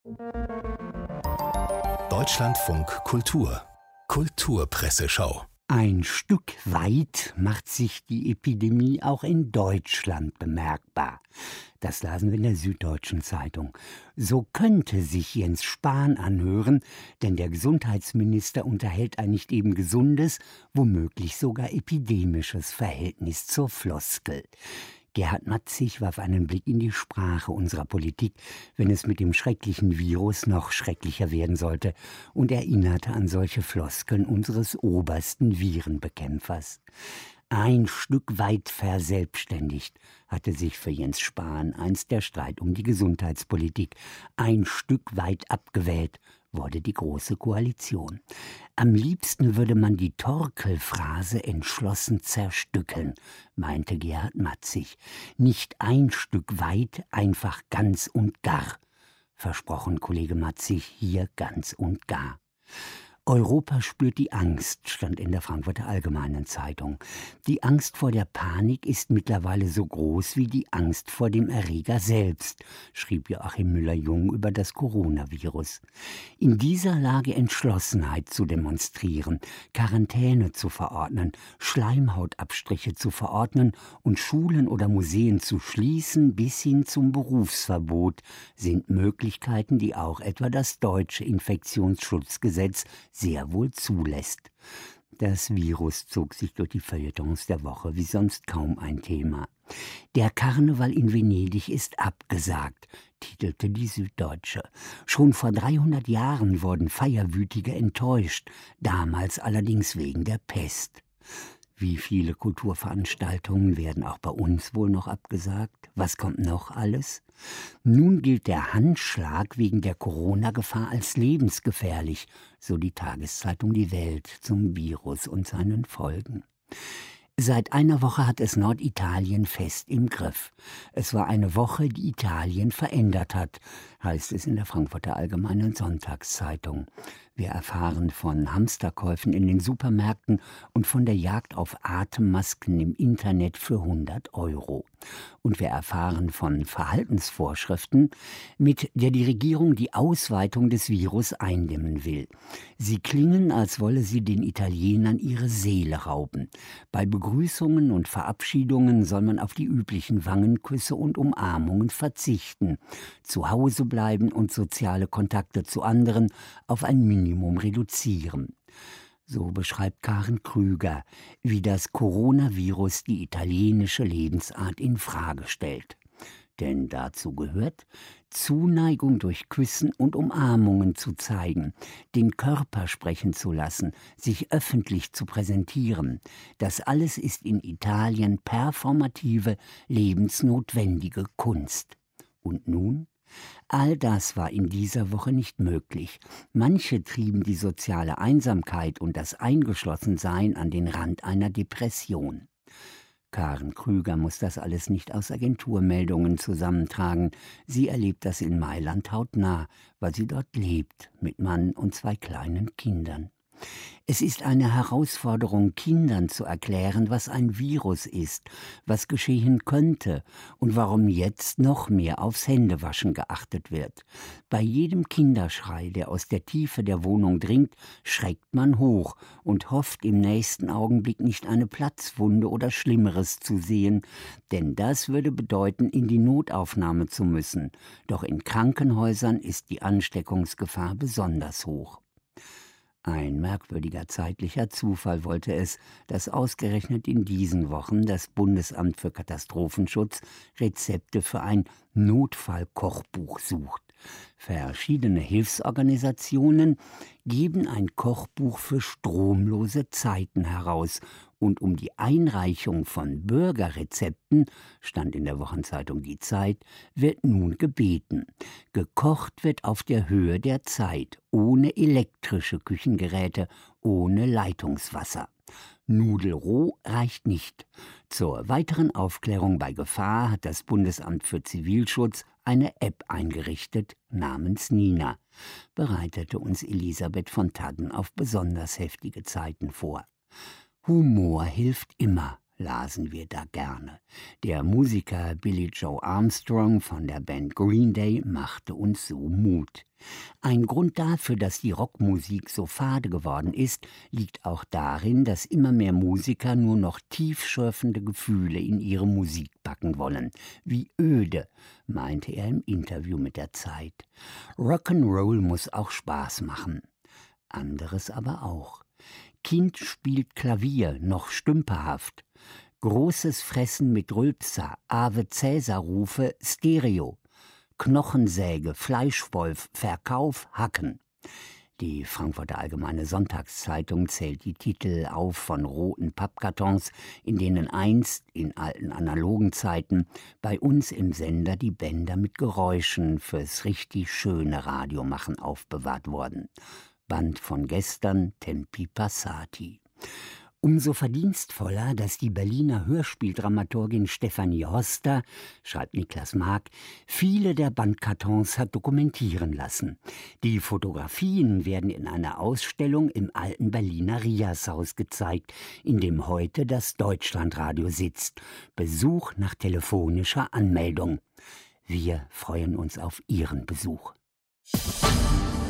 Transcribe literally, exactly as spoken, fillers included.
Deutschlandfunk Kultur Kulturpresseschau. Ein Stück weit macht sich die Epidemie auch in Deutschland bemerkbar. Das lasen wir in der Süddeutschen Zeitung. So könnte sich Jens Spahn anhören, denn der Gesundheitsminister unterhält ein nicht eben gesundes, womöglich sogar epidemisches Verhältnis zur Floskel. Gerhard Matzig warf einen Blick in die Sprache unserer Politik, wenn es mit dem schrecklichen Virus noch schrecklicher werden sollte, und erinnerte an solche Floskeln unseres obersten Virenbekämpfers. Ein Stück weit verselbstständigt hatte sich für Jens Spahn einst der Streit um die Gesundheitspolitik. Ein Stück weit abgewählt wurde die Große Koalition. Am liebsten würde man die Torkel-Phrase entschlossen zerstückeln, meinte Gerhard Matzig. Nicht ein Stück weit, einfach ganz und gar. Versprochen, Kollege Matzig, hier ganz und gar. Europa spürt die Angst, stand in der Frankfurter Allgemeinen Zeitung. Die Angst vor der Panik ist mittlerweile so groß wie die Angst vor dem Erreger selbst, schrieb Joachim Müller-Jung über das Coronavirus. In dieser Lage Entschlossenheit zu demonstrieren, Quarantäne zu verordnen, Schleimhautabstriche zu verordnen und Schulen oder Museen zu schließen bis hin zum Berufsverbot, sind Möglichkeiten, die auch etwa das deutsche Infektionsschutzgesetz sehr wohl zulässt. Das Virus zog sich durch die Feuilletons der Woche wie sonst kaum ein Thema. Der Karneval in Venedig ist abgesagt, titelte die Süddeutsche. Schon vor dreihundert Jahren wurden Feierwütige enttäuscht, damals allerdings wegen der Pest. Wie viele Kulturveranstaltungen werden auch bei uns wohl noch abgesagt? Was kommt noch alles? Nun gilt der Handschlag wegen der Corona-Gefahr als lebensgefährlich, so die Tageszeitung Die Welt zum Virus und seinen Folgen. Seit einer Woche hat es Norditalien fest im Griff. Es war eine Woche, die Italien verändert hat, heißt es in der Frankfurter Allgemeinen Sonntagszeitung. Wir erfahren von Hamsterkäufen in den Supermärkten und von der Jagd auf Atemmasken im Internet für hundert Euro. Und wir erfahren von Verhaltensvorschriften, mit der die Regierung die Ausweitung des Virus eindämmen will. Sie klingen, als wolle sie den Italienern ihre Seele rauben. Bei Begrüßungen und Verabschiedungen soll man auf die üblichen Wangenküsse und Umarmungen verzichten, zu Hause bleiben und soziale Kontakte zu anderen auf ein Minimum reduzieren. So beschreibt Karen Krüger, wie das Coronavirus die italienische Lebensart in Frage stellt. Denn dazu gehört, Zuneigung durch Küssen und Umarmungen zu zeigen, den Körper sprechen zu lassen, sich öffentlich zu präsentieren. Das alles ist in Italien performative, lebensnotwendige Kunst. Und nun? All das war in dieser Woche nicht möglich. Manche trieben die soziale Einsamkeit und das Eingeschlossensein an den Rand einer Depression. Karen Krüger muss das alles nicht aus Agenturmeldungen zusammentragen. Sie erlebt das in Mailand hautnah, weil sie dort lebt, mit Mann und zwei kleinen Kindern. Es ist eine Herausforderung, Kindern zu erklären, was ein Virus ist, was geschehen könnte und warum jetzt noch mehr aufs Händewaschen geachtet wird. Bei jedem Kinderschrei, der aus der Tiefe der Wohnung dringt, schreckt man hoch und hofft im nächsten Augenblick nicht eine Platzwunde oder Schlimmeres zu sehen, denn das würde bedeuten, in die Notaufnahme zu müssen. Doch in Krankenhäusern ist die Ansteckungsgefahr besonders hoch. Ein merkwürdiger zeitlicher Zufall wollte es, dass ausgerechnet in diesen Wochen das Bundesamt für Katastrophenschutz Rezepte für ein Notfallkochbuch sucht. Verschiedene Hilfsorganisationen geben ein Kochbuch für stromlose Zeiten heraus. Und um die Einreichung von Bürgerrezepten, stand in der Wochenzeitung Die Zeit, wird nun gebeten. Gekocht wird auf der Höhe der Zeit, ohne elektrische Küchengeräte, ohne Leitungswasser. Nudelroh reicht nicht. Zur weiteren Aufklärung bei Gefahr hat das Bundesamt für Zivilschutz eine App eingerichtet namens Nina, bereitete uns Elisabeth von Tadden auf besonders heftige Zeiten vor. Humor hilft immer, lasen wir da gerne. Der Musiker Billy Joe Armstrong von der Band Green Day machte uns so Mut. Ein Grund dafür, dass die Rockmusik so fade geworden ist, liegt auch darin, dass immer mehr Musiker nur noch tiefschürfende Gefühle in ihre Musik packen wollen. Wie öde, meinte er im Interview mit der Zeit. Rock'n'Roll muss auch Spaß machen. Anderes aber auch. Kind spielt Klavier, noch stümperhaft. Großes Fressen mit Rülpser, Ave Cäsar-Rufe, Stereo. Knochensäge, Fleischwolf, Verkauf, Hacken. Die Frankfurter Allgemeine Sonntagszeitung zählt die Titel auf von roten Pappkartons, in denen einst, in alten analogen Zeiten, bei uns im Sender die Bänder mit Geräuschen fürs richtig schöne Radiomachen aufbewahrt wurden. Band von gestern, Tempi Passati. Umso verdienstvoller, dass die Berliner Hörspieldramaturgin Stefanie Hoster, schreibt Niklas Mark, viele der Bandkartons hat dokumentieren lassen. Die Fotografien werden in einer Ausstellung im alten Berliner Riashaus gezeigt, in dem heute das Deutschlandradio sitzt. Besuch nach telefonischer Anmeldung. Wir freuen uns auf Ihren Besuch.